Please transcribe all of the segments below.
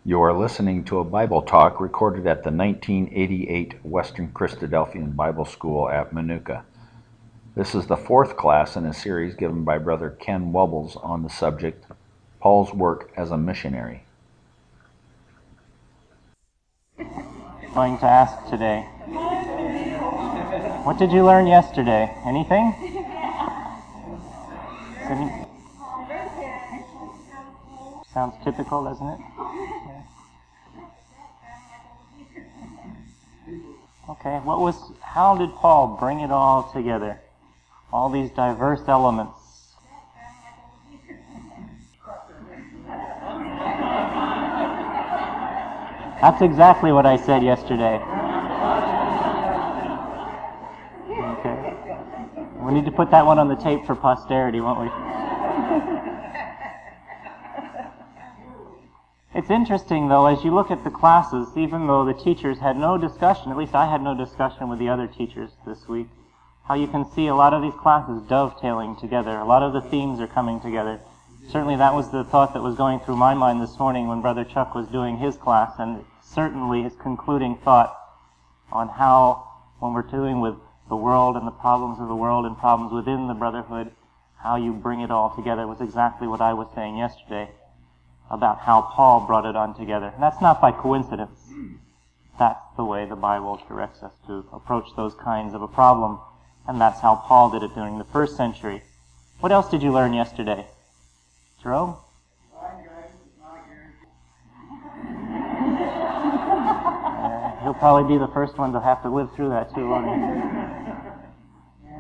You are listening to a Bible talk recorded at the 1988 Western Christadelphian Bible School at Manuka. This is the fourth class in a series given by Brother Ken Wubbles on the subject, Paul's Work as a Missionary. Going to ask today, what did you learn yesterday? Anything? Sounds typical, doesn't it? Okay, how did Paul bring it all together? All these diverse elements. That's exactly what I said yesterday. Okay. We need to put that one on the tape for posterity, won't we? It's interesting, though, as you look at the classes, even though the teachers had no discussion, at least I had no discussion with the other teachers this week, how you can see a lot of these classes dovetailing together. A lot of the themes are coming together. Certainly that was the thought that was going through my mind this morning when Brother Chuck was doing his class, and certainly his concluding thought on how, when we're dealing with the world and the problems of the world and problems within the brotherhood, how you bring it all together was exactly what I was saying yesterday about how Paul brought it on together. And that's not by coincidence. That's the way the Bible directs us to approach those kinds of a problem, and that's how Paul did it during the first century. What else did you learn yesterday? Jerome? He'll probably be the first one to have to live through that too, won't he?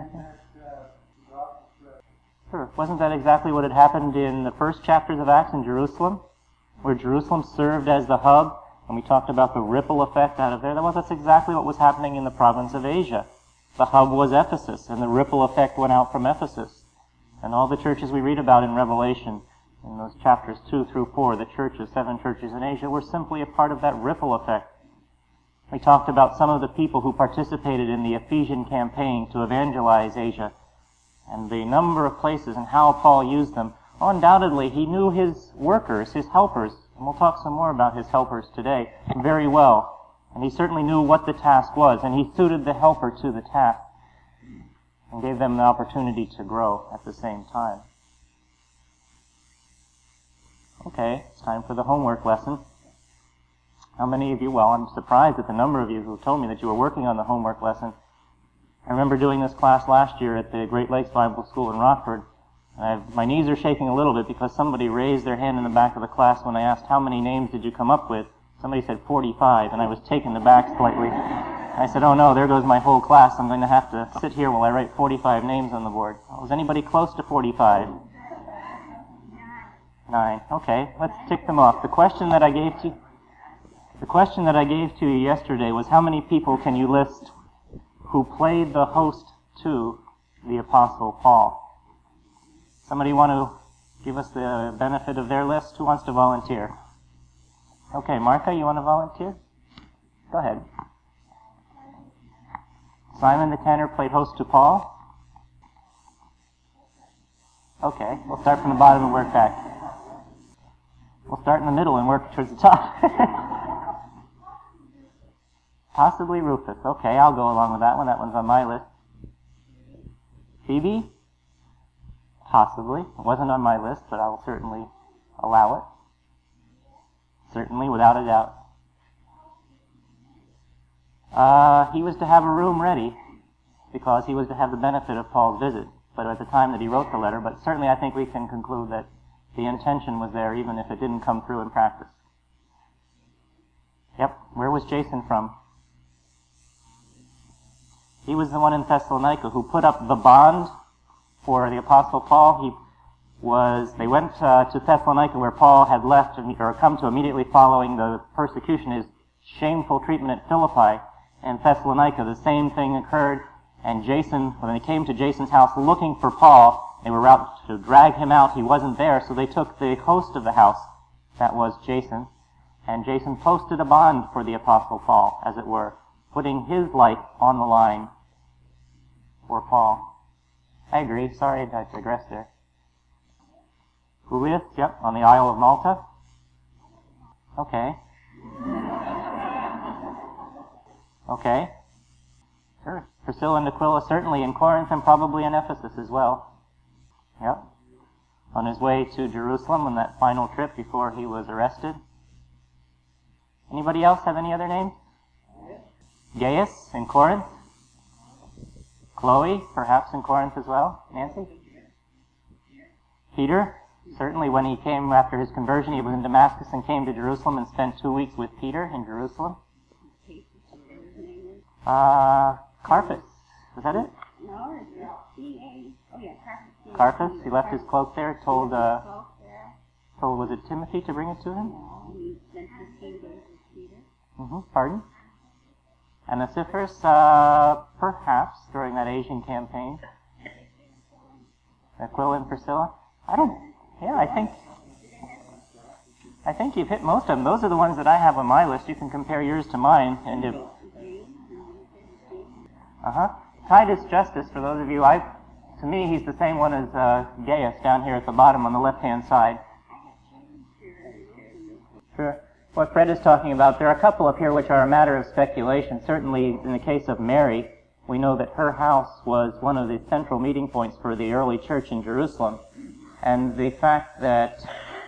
Sure. Wasn't that exactly what had happened in the first chapters of Acts in Jerusalem? Where Jerusalem served as the hub, and we talked about the ripple effect out of there. That's exactly what was happening in the province of Asia. The hub was Ephesus, and the ripple effect went out from Ephesus. And all the churches we read about in Revelation, in those chapters 2 through 4, the churches, 7 churches in Asia, were simply a part of that ripple effect. We talked about some of the people who participated in the Ephesian campaign to evangelize Asia, and the number of places and how Paul used them. Undoubtedly, he knew his workers, his helpers, and we'll talk some more about his helpers today, very well. And he certainly knew what the task was, and he suited the helper to the task and gave them the opportunity to grow at the same time. Okay, it's time for the homework lesson. How many of you, well, I'm surprised at the number of you who told me that you were working on the homework lesson. I remember doing this class last year at the Great Lakes Bible School in Rockford. My knees are shaking a little bit because somebody raised their hand in the back of the class when I asked, how many names did you come up with? Somebody said 45, and I was taken aback slightly. I said, oh no, there goes my whole class. I'm going to have to sit here while I write 45 names on the board. Was anybody close to 45? 9. Okay, let's tick them off. The question that I gave to you yesterday was, how many people can you list who played the host to the Apostle Paul? Somebody want to give us the benefit of their list? Who wants to volunteer? Okay, Martha, you want to volunteer? Go ahead. Simon the tenor played host to Paul? Okay, we'll start from the bottom and work back. We'll start in the middle and work towards the top. Possibly Rufus. Okay, I'll go along with that one. That one's on my list. Phoebe? Possibly. It wasn't on my list, but I will certainly allow it. Certainly, without a doubt. He was to have a room ready because he was to have the benefit of Paul's visit, but at the time that he wrote the letter. But certainly I think we can conclude that the intention was there even if it didn't come through in practice. Yep. Where was Jason from? He was the one in Thessalonica who put up the bond for the Apostle Paul. They went to Thessalonica where Paul had left or come to immediately following the persecution, his shameful treatment at Philippi. And Thessalonica, the same thing occurred. And Jason, when they came to Jason's house looking for Paul, they were out to drag him out. He wasn't there, so they took the host of the house, that was Jason, and Jason posted a bond for the Apostle Paul, as it were, putting his life on the line for Paul. I agree. Sorry, I digressed there. Publius, yep, on the Isle of Malta. Okay. Okay. Sure. Priscilla and Aquila certainly in Corinth and probably in Ephesus as well. Yep. On his way to Jerusalem on that final trip before he was arrested. Anybody else have any other names? Gaius in Corinth. Chloe, perhaps in Corinth as well. Nancy? Peter. Certainly when he came after his conversion, he was in Damascus and came to Jerusalem and spent 2 weeks with Peter in Jerusalem. Carpus. Is that it? No, it's C-A. Oh, yeah, Carpus. Carpus. He left his cloak there, told, was it Timothy to bring it to him? No, he sent 15 days with Peter. Pardon? And Onesiphorus, perhaps, during that Asian campaign. Aquila and Priscilla. I think you've hit most of them. Those are the ones that I have on my list. You can compare yours to mine. And if Titus Justus, for those of you, to me, he's the same one as Gaius down here at the bottom on the left-hand side. Sure. What Fred is talking about, there are a couple up here which are a matter of speculation. Certainly, in the case of Mary, we know that her house was one of the central meeting points for the early church in Jerusalem. And the fact that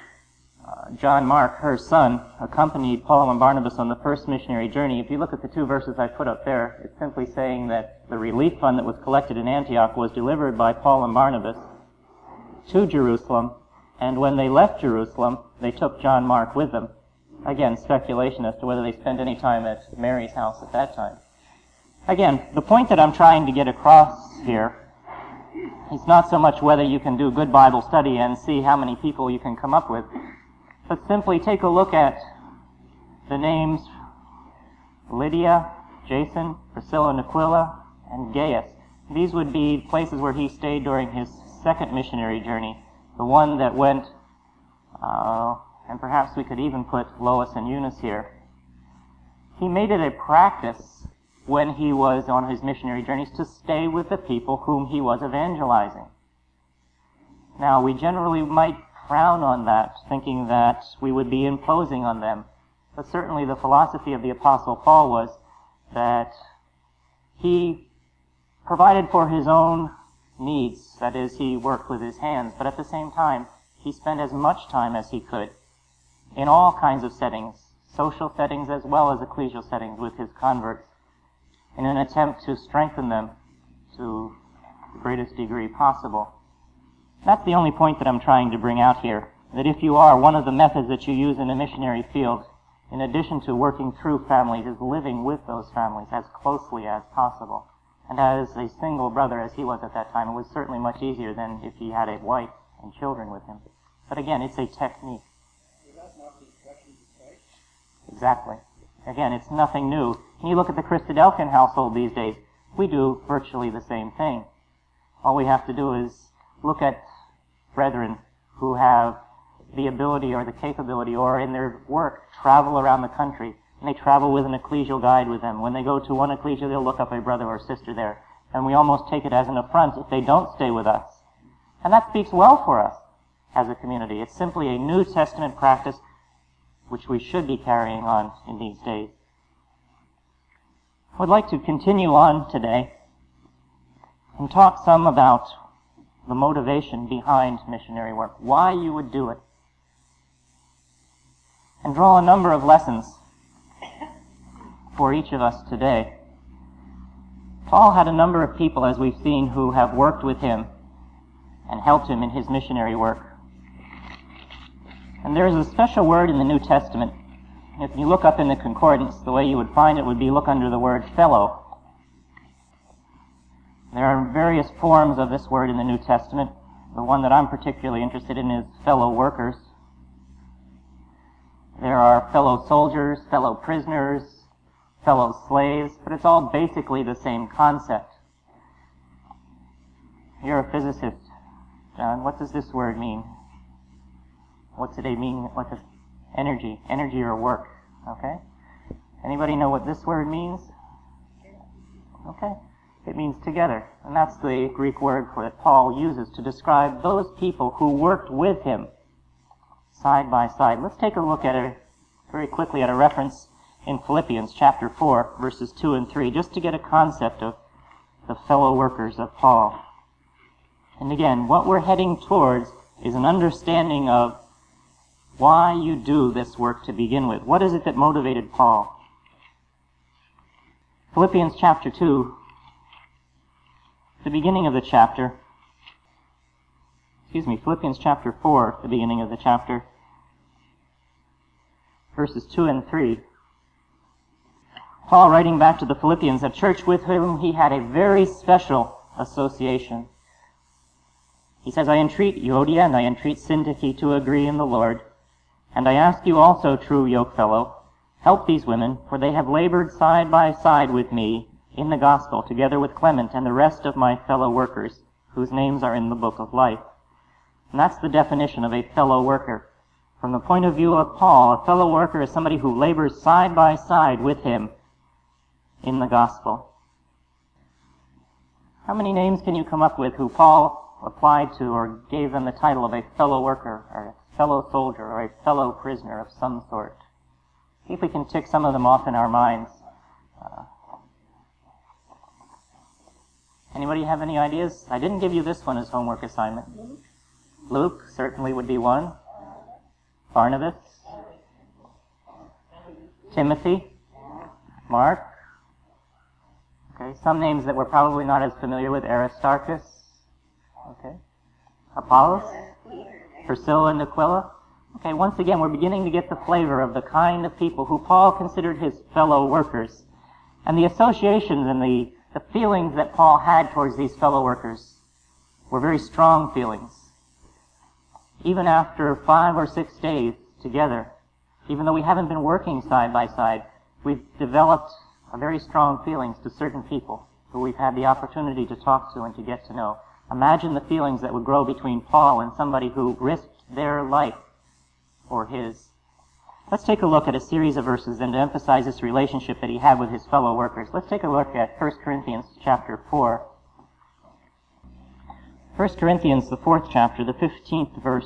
John Mark, her son, accompanied Paul and Barnabas on the first missionary journey, if you look at the 2 verses I put up there, it's simply saying that the relief fund that was collected in Antioch was delivered by Paul and Barnabas to Jerusalem, and when they left Jerusalem, they took John Mark with them. Again, speculation as to whether they spent any time at Mary's house at that time. Again, the point that I'm trying to get across here is not so much whether you can do good Bible study and see how many people you can come up with, but simply take a look at the names Lydia, Jason, Priscilla and Aquila, and Gaius. These would be places where he stayed during his second missionary journey, the one that went, and perhaps we could even put Lois and Eunice here. He made it a practice when he was on his missionary journeys to stay with the people whom he was evangelizing. Now, we generally might frown on that, thinking that we would be imposing on them. But certainly the philosophy of the Apostle Paul was that he provided for his own needs. That is, he worked with his hands. But at the same time, he spent as much time as he could in all kinds of settings, social settings as well as ecclesial settings with his converts, in an attempt to strengthen them to the greatest degree possible. That's the only point that I'm trying to bring out here, that if you are, one of the methods that you use in a missionary field, in addition to working through families, is living with those families as closely as possible. And as a single brother, as he was at that time, it was certainly much easier than if he had a wife and children with him. But again, it's a technique. Exactly. Again, it's nothing new. When you look at the Christadelphian household these days, we do virtually the same thing. All we have to do is look at brethren who have the ability or the capability or in their work travel around the country, and they travel with an ecclesial guide with them. When they go to one ecclesia, they'll look up a brother or sister there, and we almost take it as an affront if they don't stay with us. And that speaks well for us as a community. It's simply a New Testament practice which we should be carrying on in these days. I would like to continue on today and talk some about the motivation behind missionary work, why you would do it, and draw a number of lessons for each of us today. Paul had a number of people, as we've seen, who have worked with him and helped him in his missionary work. And there is a special word in the New Testament. If you look up in the concordance, the way you would find it would be look under the word fellow. There are various forms of this word in the New Testament. The one that I'm particularly interested in is fellow workers. There are fellow soldiers, fellow prisoners, fellow slaves, but it's all basically the same concept. You're a physicist, John. What does this word mean? What's it mean? What does energy or work? Okay. Anybody know what this word means? Okay. It means together, and that's the Greek word that Paul uses to describe those people who worked with him side by side. Let's take a look at a very quickly at a reference in Philippians chapter 4, verses 2 and 3, just to get a concept of the fellow workers of Paul. And again, what we're heading towards is an understanding of why you do this work to begin with. What is it that motivated Paul? Philippians chapter 2, the beginning of the chapter, Philippians chapter 4, the beginning of the chapter, verses 2 and 3. Paul, writing back to the Philippians, a church with whom he had a very special association. He says, I entreat Euodia and I entreat Syntyche to agree in the Lord. And I ask you also, true yokefellow, help these women, for they have labored side by side with me in the gospel, together with Clement and the rest of my fellow workers, whose names are in the book of life. And that's the definition of a fellow worker. From the point of view of Paul, a fellow worker is somebody who labors side by side with him in the gospel. How many names can you come up with who Paul applied to or gave them the title of a fellow worker or a fellow soldier or a fellow prisoner of some sort? See if we can tick some of them off in our minds. Anybody have any ideas? I didn't give you this one as homework assignment. Luke certainly would be one. Barnabas. Timothy. Mark. Okay, some names that we're probably not as familiar with. Aristarchus. Okay. Apollos. Priscilla and Aquila. Okay, once again, we're beginning to get the flavor of the kind of people who Paul considered his fellow workers. And the associations and the feelings that Paul had towards these fellow workers were very strong feelings. Even after 5 or 6 days together, even though we haven't been working side by side, we've developed a very strong feelings to certain people who we've had the opportunity to talk to and to get to know. Imagine the feelings that would grow between Paul and somebody who risked their life for his. Let's take a look at a series of verses and to emphasize this relationship that he had with his fellow workers. Let's take a look at 1 Corinthians chapter 4. 1 Corinthians, the 4th chapter, the 15th verse.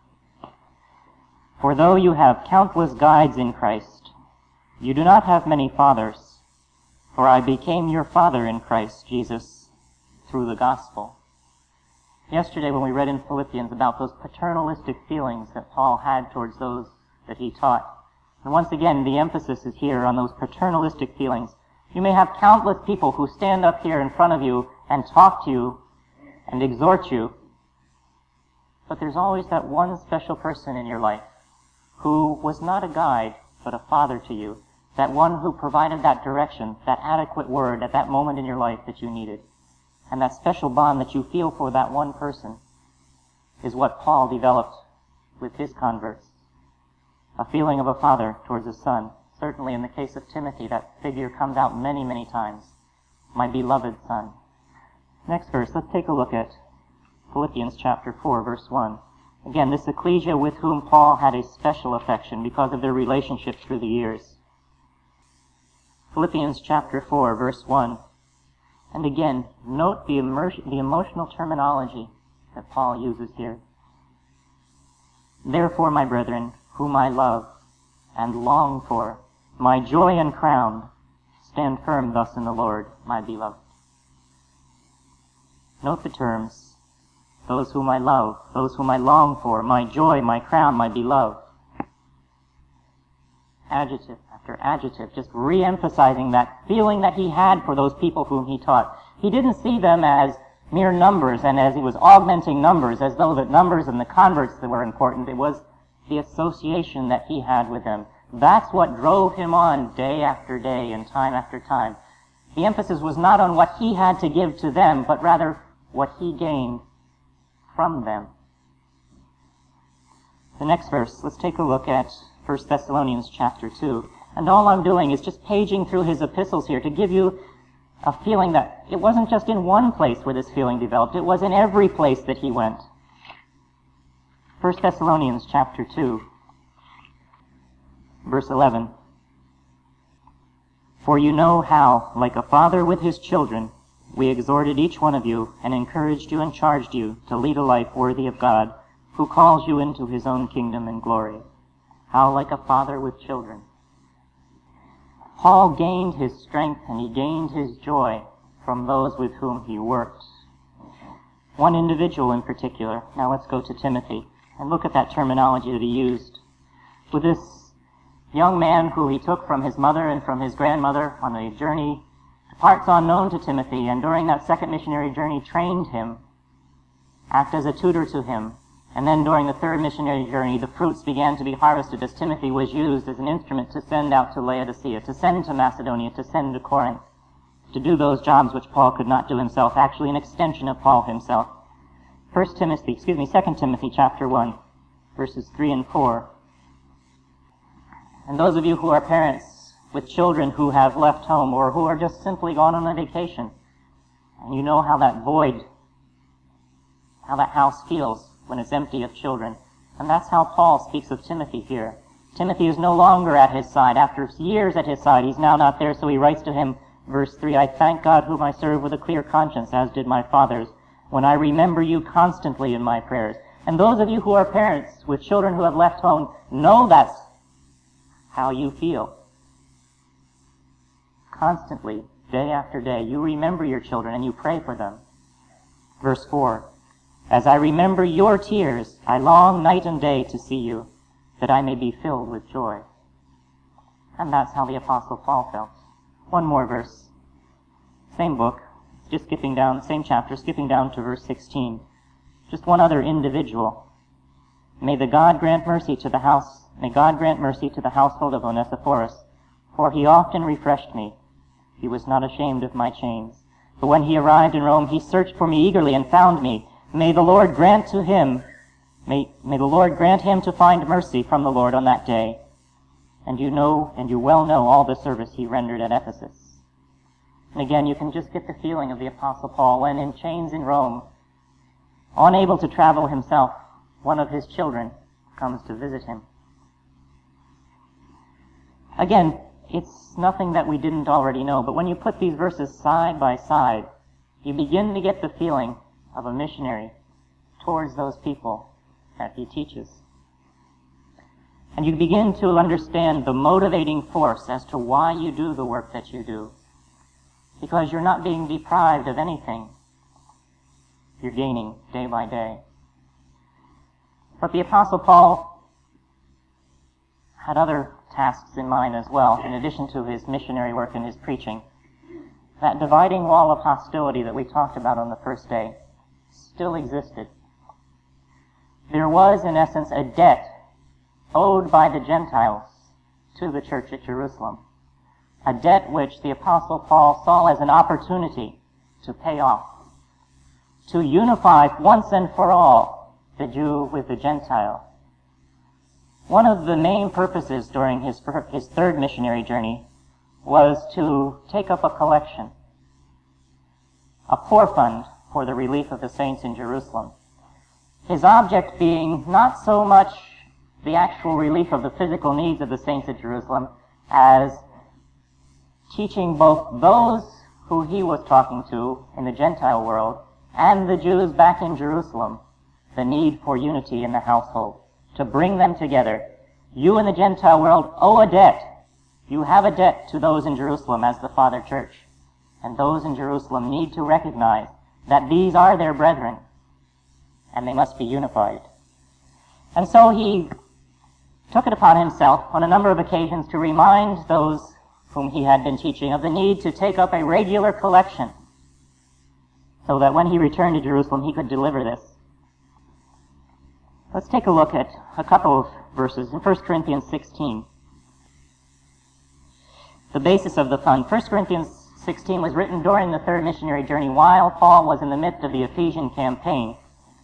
For though you have countless guides in Christ, you do not have many fathers, for I became your father in Christ Jesus through the gospel. Yesterday when we read in Philippians about those paternalistic feelings that Paul had towards those that he taught. And once again, the emphasis is here on those paternalistic feelings. You may have countless people who stand up here in front of you and talk to you and exhort you, but there's always that one special person in your life who was not a guide, but a father to you, that one who provided that direction, that adequate word at that moment in your life that you needed. And that special bond that you feel for that one person is what Paul developed with his converts. A feeling of a father towards a son. Certainly in the case of Timothy, that figure comes out many, many times. My beloved son. Next verse, let's take a look at Philippians chapter 4, verse 1. Again, this ecclesia with whom Paul had a special affection because of their relationship through the years. Philippians chapter 4, verse 1. And again, note the emotional terminology that Paul uses here. Therefore, my brethren, whom I love and long for, my joy and crown, stand firm thus in the Lord, my beloved. Note the terms. Those whom I love, those whom I long for, my joy, my crown, my beloved. Adjective after adjective, just re-emphasizing that feeling that he had for those people whom he taught. He didn't see them as mere numbers, and as he was augmenting numbers, as though the numbers and the converts that were important. It was the association that he had with them. That's what drove him on day after day and time after time. The emphasis was not on what he had to give to them, but rather what he gained from them. The next verse, let's take a look at 1 Thessalonians chapter 2. And all I'm doing is just paging through his epistles here to give you a feeling that it wasn't just in one place where this feeling developed, it was in every place that he went. 1 Thessalonians chapter 2, verse 11. For you know how, like a father with his children, we exhorted each one of you and encouraged you and charged you to lead a life worthy of God, who calls you into his own kingdom and glory. How like a father with children. Paul gained his strength and he gained his joy from those with whom he worked. One individual in particular. Now let's go to Timothy and look at that terminology that he used. With this young man who he took from his mother and from his grandmother on a journey to parts unknown to Timothy, and during that second missionary journey trained him, acted as a tutor to him, and then during the third missionary journey the fruits began to be harvested as Timothy was used as an instrument to send out to Laodicea, to send to Macedonia, to send to Corinth, to do those jobs which Paul could not do himself, actually an extension of Paul himself. 2 Timothy chapter 1, verses 3 and 4. And those of you who are parents with children who have left home or who are just simply gone on a vacation, and you know how that void, how that house feels when it's empty of children. And that's how Paul speaks of Timothy here. Timothy is no longer at his side. After years at his side, he's now not there, so he writes to him, verse 3, I thank God whom I serve with a clear conscience, as did my fathers, when I remember you constantly in my prayers. And those of you who are parents with children who have left home know that's how you feel. Constantly, day after day, you remember your children and you pray for them. Verse 4, as I remember your tears, I long night and day to see you, that I may be filled with joy. And that's how the Apostle Paul felt. One more verse. Same book, just skipping down, same chapter, skipping down to verse 16. Just one other individual. May God grant mercy to the household of Onesiphorus, for he often refreshed me. He was not ashamed of my chains. But when he arrived in Rome, he searched for me eagerly and found me. May the Lord grant him to find mercy from the Lord on that day. And you well know all the service he rendered at Ephesus. And again, you can just get the feeling of the Apostle Paul when in chains in Rome, unable to travel himself, one of his children comes to visit him. Again, it's nothing that we didn't already know, but when you put these verses side by side, you begin to get the feeling of a missionary towards those people that he teaches. And you begin to understand the motivating force as to why you do the work that you do. Because you're not being deprived of anything. You're gaining day by day. But the Apostle Paul had other tasks in mind as well, in addition to his missionary work and his preaching. That dividing wall of hostility that we talked about on the first day still existed. There was, in essence, a debt owed by the Gentiles to the church at Jerusalem, a debt which the Apostle Paul saw as an opportunity to pay off, to unify once and for all the Jew with the Gentile. One of the main purposes during his third missionary journey was to take up a collection, a poor fund for the relief of the saints in Jerusalem. His object being not so much the actual relief of the physical needs of the saints at Jerusalem as teaching both those who he was talking to in the Gentile world and the Jews back in Jerusalem the need for unity in the household, to bring them together. You in the Gentile world owe a debt. You have a debt to those in Jerusalem as the Father Church. And those in Jerusalem need to recognize that these are their brethren, and they must be unified. And so he took it upon himself on a number of occasions to remind those whom he had been teaching of the need to take up a regular collection so that when he returned to Jerusalem he could deliver this. Let's take a look at a couple of verses in 1 Corinthians 16. The basis of the fund. 1 Corinthians 16 was written during the third missionary journey while Paul was in the midst of the Ephesian campaign.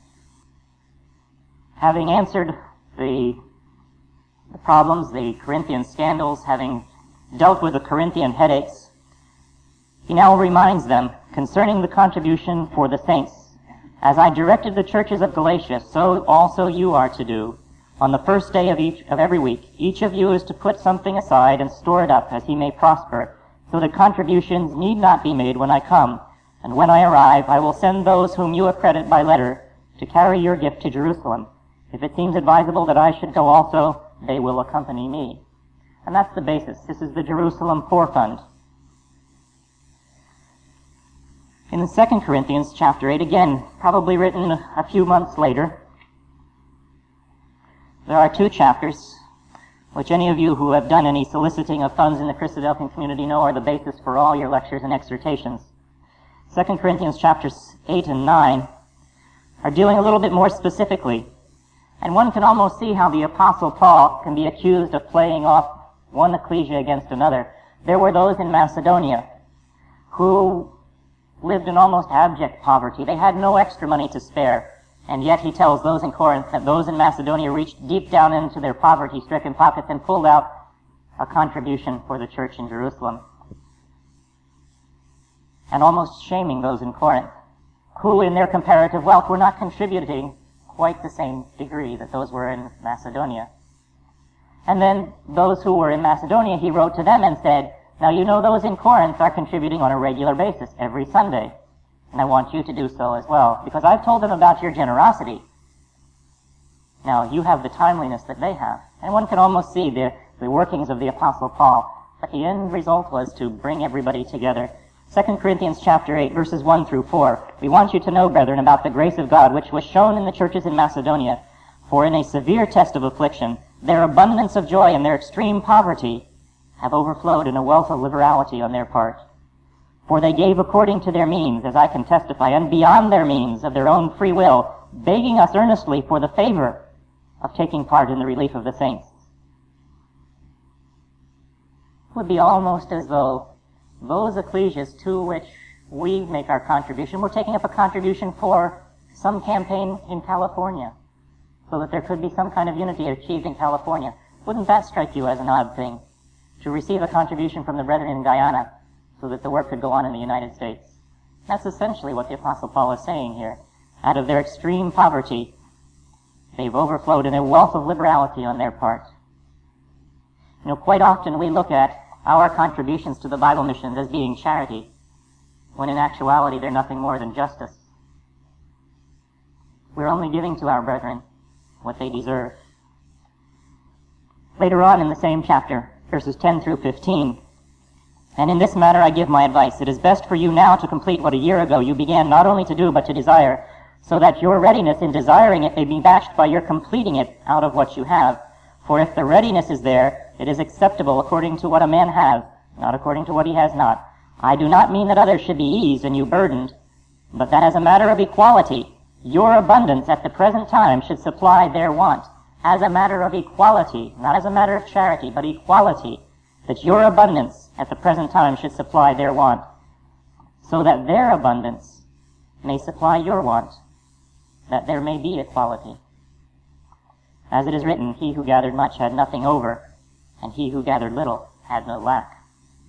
Having answered the problems, the Corinthian scandals, having dealt with the Corinthian headaches, he now reminds them concerning the contribution for the saints. As I directed the churches of Galatia, so also you are to do. On the first day of every week, each of you is to put something aside and store it up as he may prosper, so that contributions need not be made when I come. And when I arrive, I will send those whom you accredit by letter to carry your gift to Jerusalem. If it seems advisable that I should go also, they will accompany me. And that's the basis. This is the Jerusalem Poor Fund. In the 2 Corinthians chapter 8, again, probably written a few months later, there are 2 chapters, which any of you who have done any soliciting of funds in the Christadelphian community know are the basis for all your lectures and exhortations. 2 Corinthians chapters 8 and 9 are dealing a little bit more specifically, and one can almost see how the Apostle Paul can be accused of playing off one ecclesia against another. There were those in Macedonia who lived in almost abject poverty. They had no extra money to spare, and yet he tells those in Corinth that those in Macedonia reached deep down into their poverty-stricken pockets and pulled out a contribution for the church in Jerusalem. And almost shaming those in Corinth, who in their comparative wealth were not contributing quite the same degree that those were in Macedonia. And then those who were in Macedonia, he wrote to them and said, now you know those in Corinth are contributing on a regular basis every Sunday, and I want you to do so as well, because I've told them about your generosity. Now you have the timeliness that they have, and one can almost see the workings of the Apostle Paul, but the end result was to bring everybody together. 2 Corinthians chapter 8, verses 1 through 4. We want you to know, brethren, about the grace of God, which was shown in the churches in Macedonia. For in a severe test of affliction, their abundance of joy and their extreme poverty have overflowed in a wealth of liberality on their part. For they gave according to their means, as I can testify, and beyond their means of their own free will, begging us earnestly for the favor of taking part in the relief of the saints. It would be almost as though those ecclesias to which we make our contribution were taking up a contribution for some campaign in California, so that there could be some kind of unity achieved in California. Wouldn't that strike you as an odd thing? To receive a contribution from the brethren in Guyana so that the work could go on in the United States. That's essentially what the Apostle Paul is saying here. Out of their extreme poverty, they've overflowed in a wealth of liberality on their part. You know, quite often we look at our contributions to the Bible missions as being charity, when in actuality they're nothing more than justice. We're only giving to our brethren what they deserve. Later on in the same chapter, verses 10 through 15, and in this matter I give my advice. It is best for you now to complete what a year ago you began not only to do but to desire, so that your readiness in desiring it may be matched by your completing it out of what you have. For if the readiness is there, it is acceptable according to what a man has, not according to what he has not. I do not mean that others should be eased and you burdened, but that as a matter of equality, your abundance at the present time should supply their want. As a matter of equality, not as a matter of charity, but equality, that your abundance at the present time should supply their want, so that their abundance may supply your want, that there may be equality. As it is written, he who gathered much had nothing over, and he who gathered little had no lack.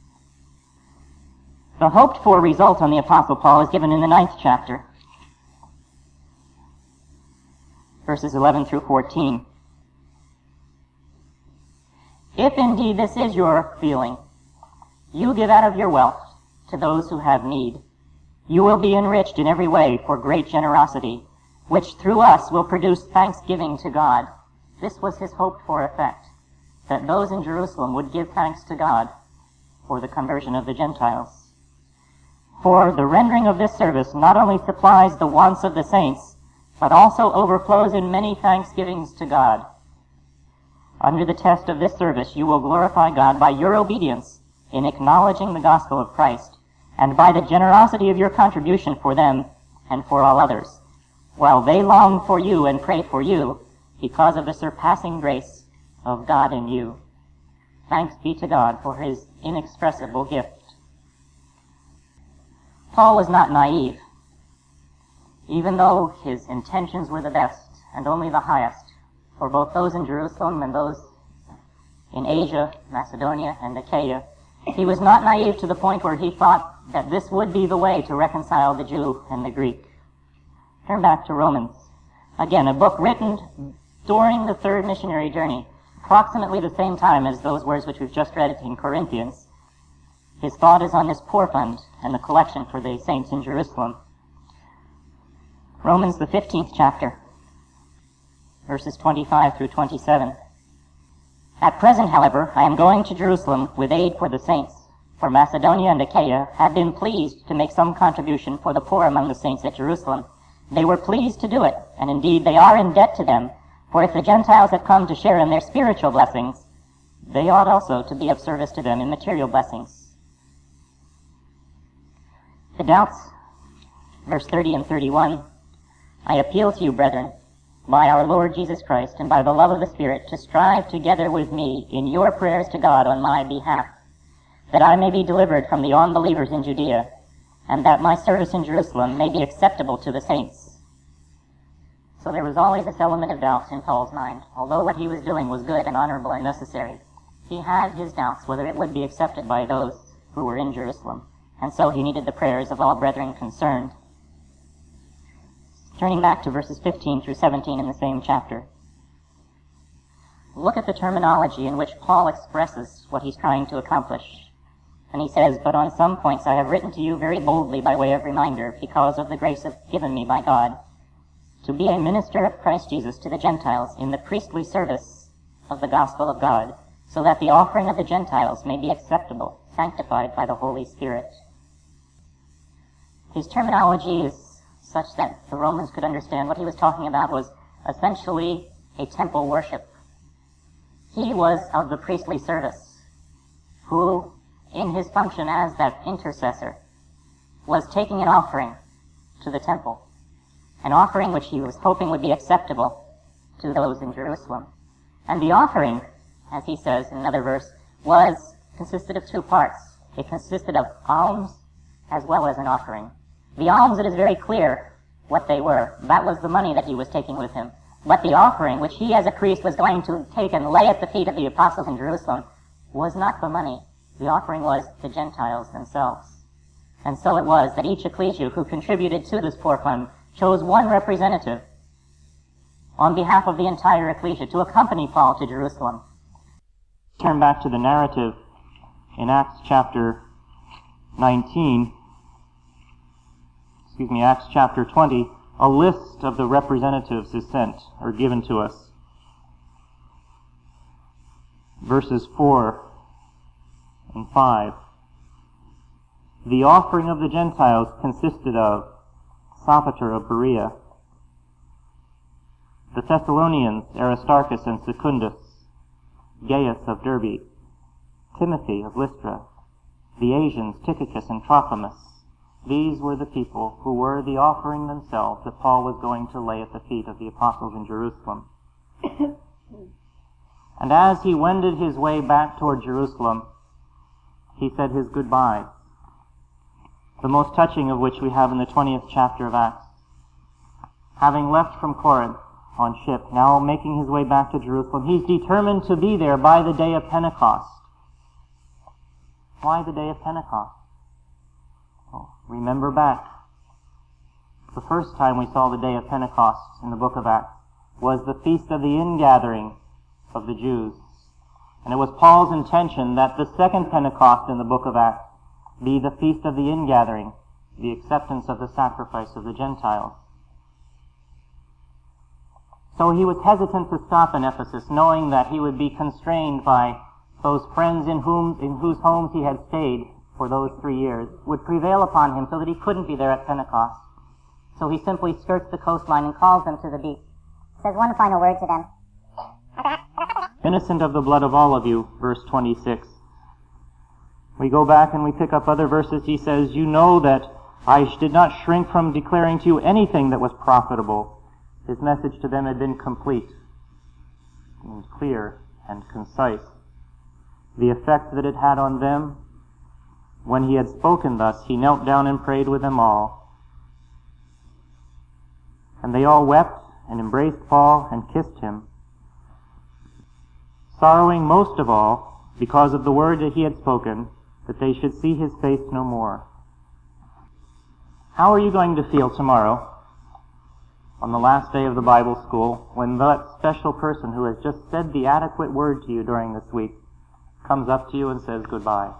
The hoped-for result on the Apostle Paul is given in the 9th chapter, verses 11 through 14. If indeed this is your feeling, you give out of your wealth to those who have need. You will be enriched in every way for great generosity, which through us will produce thanksgiving to God. This was his hoped-for effect, that those in Jerusalem would give thanks to God for the conversion of the Gentiles. For the rendering of this service not only supplies the wants of the saints, but also overflows in many thanksgivings to God. Under the test of this service, you will glorify God by your obedience in acknowledging the gospel of Christ, and by the generosity of your contribution for them and for all others, while they long for you and pray for you because of the surpassing grace of God in you. Thanks be to God for his inexpressible gift. Paul was not naive. Even though his intentions were the best and only the highest for both those in Jerusalem and those in Asia, Macedonia, and Achaia, he was not naive to the point where he thought that this would be the way to reconcile the Jew and the Greek. Turn back to Romans. Again, a book written during the third missionary journey, approximately the same time as those words which we've just read in Corinthians. His thought is on this poor fund and the collection for the saints in Jerusalem. Romans, the 15th chapter, verses 25 through 27. At present, however, I am going to Jerusalem with aid for the saints, for Macedonia and Achaia have been pleased to make some contribution for the poor among the saints at Jerusalem. They were pleased to do it, and indeed they are in debt to them, for if the Gentiles have come to share in their spiritual blessings, they ought also to be of service to them in material blessings. The doubts, verse 30 and 31, I appeal to you, brethren, by our Lord Jesus Christ and by the love of the Spirit, to strive together with me in your prayers to God on my behalf, that I may be delivered from the unbelievers in Judea, and that my service in Jerusalem may be acceptable to the saints. So there was always this element of doubt in Paul's mind. Although what he was doing was good and honorable and necessary, he had his doubts whether it would be accepted by those who were in Jerusalem, and so he needed the prayers of all brethren concerned. Turning back to verses 15 through 17 in the same chapter, look at the terminology in which Paul expresses what he's trying to accomplish. And he says, but on some points I have written to you very boldly by way of reminder, because of the grace given me by God, to be a minister of Christ Jesus to the Gentiles in the priestly service of the gospel of God, so that the offering of the Gentiles may be acceptable, sanctified by the Holy Spirit. His terminology is such that the Romans could understand what he was talking about was essentially a temple worship. He was of the priestly service, who, in his function as that intercessor, was taking an offering to the temple, an offering which he was hoping would be acceptable to those in Jerusalem. And the offering, as he says in another verse, consisted of two parts. It consisted of alms as well as an offering. The alms, it is very clear what they were. That was the money that he was taking with him. But the offering, which he as a priest was going to take and lay at the feet of the apostles in Jerusalem, was not the money. The offering was the Gentiles themselves. And so it was that each ecclesia who contributed to this poor fund chose one representative on behalf of the entire ecclesia to accompany Paul to Jerusalem. Turn back to the narrative in Acts chapter 20, a list of the representatives is sent or given to us. Verses 4 and 5. The offering of the Gentiles consisted of Sopater of Berea, the Thessalonians, Aristarchus and Secundus, Gaius of Derbe, Timothy of Lystra, the Asians, Tychicus and Trophimus. These were the people who were the offering themselves that Paul was going to lay at the feet of the apostles in Jerusalem. And as he wended his way back toward Jerusalem, he said his goodbyes, the most touching of which we have in the 20th chapter of Acts. Having left from Corinth on ship, now making his way back to Jerusalem, he's determined to be there by the day of Pentecost. Why the day of Pentecost? Well, remember back. The first time we saw the day of Pentecost in the book of Acts was the feast of the ingathering of the Jews. And it was Paul's intention that the second Pentecost in the book of Acts be the feast of the ingathering, the acceptance of the sacrifice of the Gentiles. So he was hesitant to stop in Ephesus, knowing that he would be constrained by those friends in whose homes he had stayed for those 3 years, would prevail upon him so that he couldn't be there at Pentecost. So he simply skirts the coastline and calls them to the beach. Says one final word to them. Innocent of the blood of all of you, verse 26. We go back and we pick up other verses. He says, you know that I did not shrink from declaring to you anything that was profitable. His message to them had been complete and clear and concise. The effect that it had on them, when he had spoken thus, he knelt down and prayed with them all. And they all wept and embraced Paul and kissed him, sorrowing most of all because of the word that he had spoken, that they should see his face no more. How are you going to feel tomorrow, on the last day of the Bible school, when that special person who has just said the adequate word to you during this week comes up to you and says goodbye?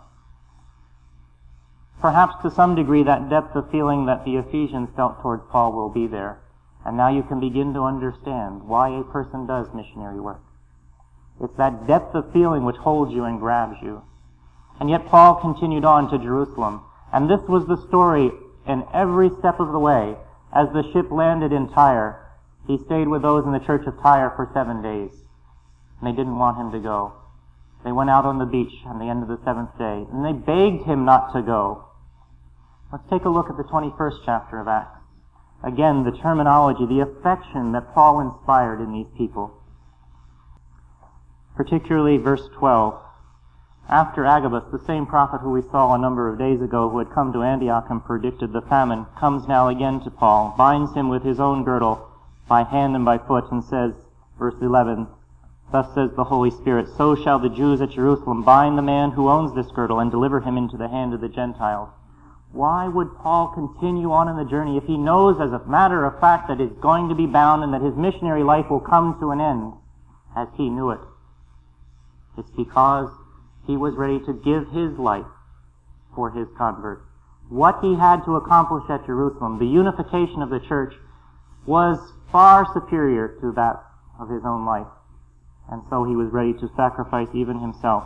Perhaps to some degree that depth of feeling that the Ephesians felt towards Paul will be there, and now you can begin to understand why a person does missionary work. It's that depth of feeling which holds you and grabs you. And yet Paul continued on to Jerusalem. And this was the story in every step of the way. As the ship landed in Tyre, he stayed with those in the church of Tyre for 7 days. And they didn't want him to go. They went out on the beach on the end of the 7th day, and they begged him not to go. Let's take a look at the 21st chapter of Acts. Again, the terminology, the affection that Paul inspired in these people. Particularly verse 12. After Agabus, the same prophet who we saw a number of days ago, who had come to Antioch and predicted the famine, comes now again to Paul, binds him with his own girdle by hand and by foot, and says, verse 11, "Thus says the Holy Spirit, so shall the Jews at Jerusalem bind the man who owns this girdle and deliver him into the hand of the Gentiles." Why would Paul continue on in the journey if he knows as a matter of fact that he's going to be bound and that his missionary life will come to an end as he knew it? It's because he was ready to give his life for his converts. What he had to accomplish at Jerusalem, the unification of the church, was far superior to that of his own life. And so he was ready to sacrifice even himself.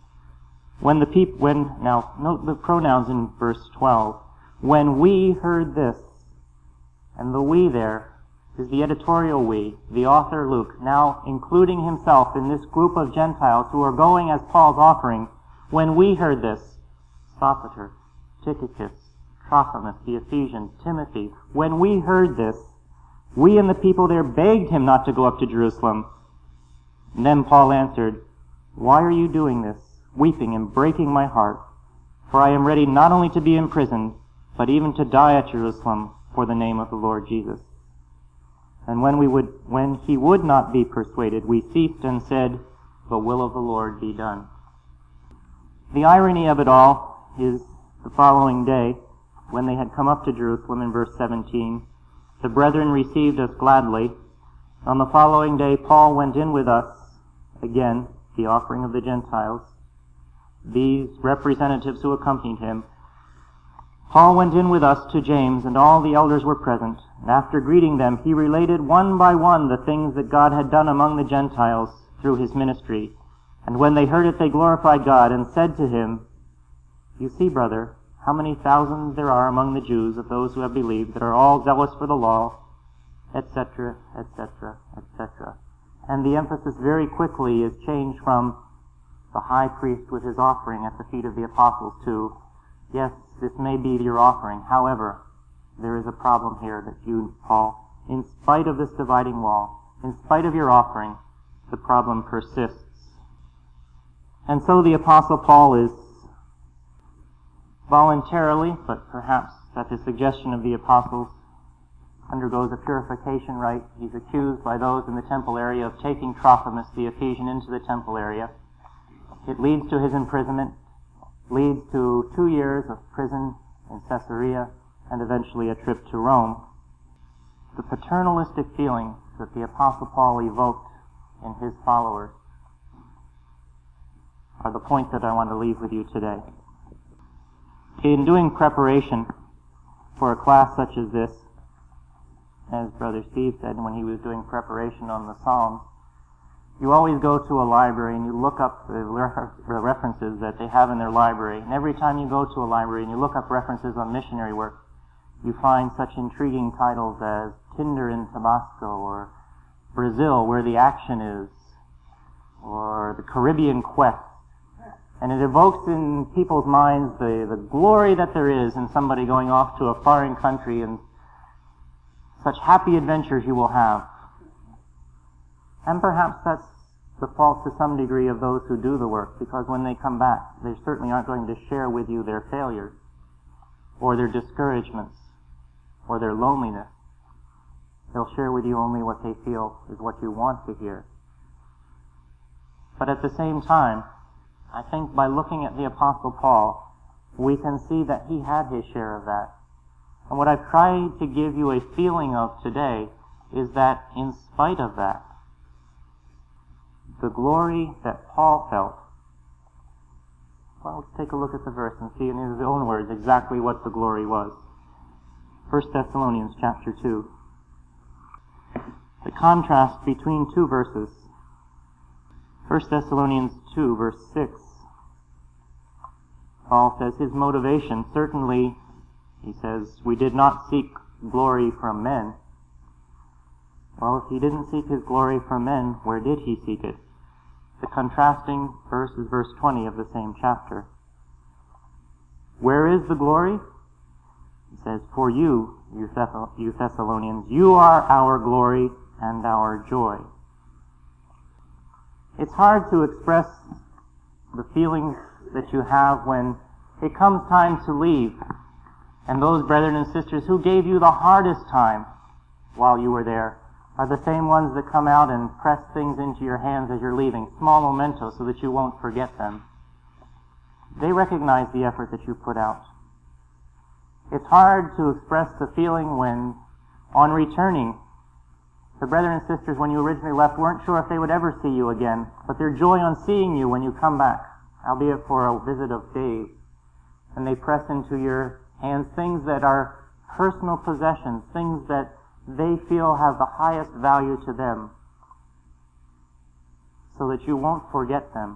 Now note the pronouns in verse 12. When we heard this, and the we there is the editorial we, the author Luke, now including himself in this group of Gentiles who are going as Paul's offering. When we heard this, Sopater, Tychicus, Trophimus, the Ephesian, Timothy, when we heard this, we and the people there begged him not to go up to Jerusalem. And then Paul answered, "Why are you doing this, weeping and breaking my heart? For I am ready not only to be imprisoned, but even to die at Jerusalem for the name of the Lord Jesus." And when he would not be persuaded, we ceased and said, "The will of the Lord be done." The irony of it all is the following day, when they had come up to Jerusalem in verse 17, the brethren received us gladly. On the following day, Paul went in with us, again, the offering of the Gentiles, these representatives who accompanied him. Paul went in with us to James, and all the elders were present. And after greeting them, he related one by one the things that God had done among the Gentiles through his ministry. And when they heard it, they glorified God, and said to him, "You see, brother, how many thousands there are among the Jews of those who have believed, that are all zealous for the law," etc., etc., etc. And the emphasis very quickly is changed from the high priest with his offering at the feet of the apostles to, yes, this may be your offering. However, there is a problem here that you, Paul, in spite of this dividing wall, in spite of your offering, the problem persists. And so the Apostle Paul is voluntarily, but perhaps at the suggestion of the apostles, undergoes a purification rite. He's accused by those in the temple area of taking Trophimus, the Ephesian, into the temple area. It leads to his imprisonment, leads to 2 years of prison in Caesarea, and eventually a trip to Rome. The paternalistic feelings that the Apostle Paul evoked in his followers are the point that I want to leave with you today. In doing preparation for a class such as this, as Brother Steve said when he was doing preparation on the Psalms, you always go to a library and you look up the references that they have in their library. And every time you go to a library and you look up references on missionary work, you find such intriguing titles as Tinder in Tabasco, or Brazil, where the action is, or the Caribbean Quest. And it evokes in people's minds the glory that there is in somebody going off to a foreign country and such happy adventures you will have. And perhaps that's the fault to some degree of those who do the work, because when they come back, they certainly aren't going to share with you their failures, or their discouragements, or their loneliness. They'll share with you only what they feel is what you want to hear. But at the same time, I think by looking at the Apostle Paul, we can see that he had his share of that. And what I've tried to give you a feeling of today is that in spite of that, the glory that Paul felt, well, let's take a look at the verse and see in his own words exactly what the glory was. 1 Thessalonians chapter 2. The contrast between two verses. 1 Thessalonians 2, verse 6, Paul says his motivation, certainly, he says, we did not seek glory from men. Well, if he didn't seek his glory from men, where did he seek it? The contrasting verse is verse 20 of the same chapter. Where is the glory? He says, for you, you Thessalonians, you are our glory and our joy. It's hard to express the feelings that you have when it comes time to leave, and those brethren and sisters who gave you the hardest time while you were there are the same ones that come out and press things into your hands as you're leaving, small mementos so that you won't forget them. They recognize the effort that you put out. It's hard to express the feeling when, on returning, the brethren and sisters, when you originally left, weren't sure if they would ever see you again, but their joy on seeing you when you come back, albeit for a visit of days, and they press into your hands things that are personal possessions, things that they feel have the highest value to them, so that you won't forget them.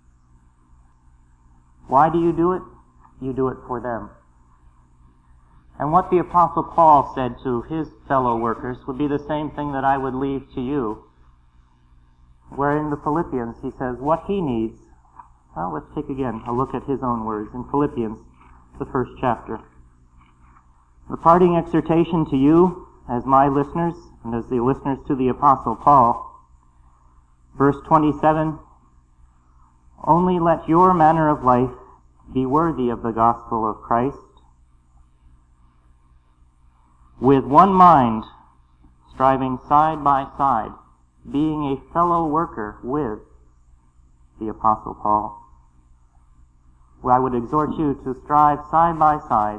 Why do you do it? You do it for them. And what the Apostle Paul said to his fellow workers would be the same thing that I would leave to you. Where in the Philippians he says what he needs. Well, let's take again a look at his own words in Philippians, the 1st chapter. The parting exhortation to you, as my listeners, and as the listeners to the Apostle Paul, verse 27, only let your manner of life be worthy of the gospel of Christ, with one mind, striving side by side, being a fellow worker with the Apostle Paul. Well, I would exhort you to strive side by side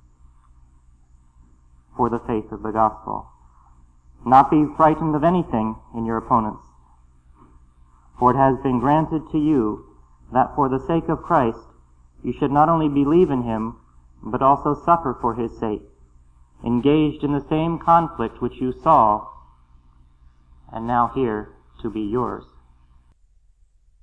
for the faith of the gospel. Not be frightened of anything in your opponents, for it has been granted to you that for the sake of Christ you should not only believe in him, but also suffer for his sake, engaged in the same conflict which you saw and now hear to be yours.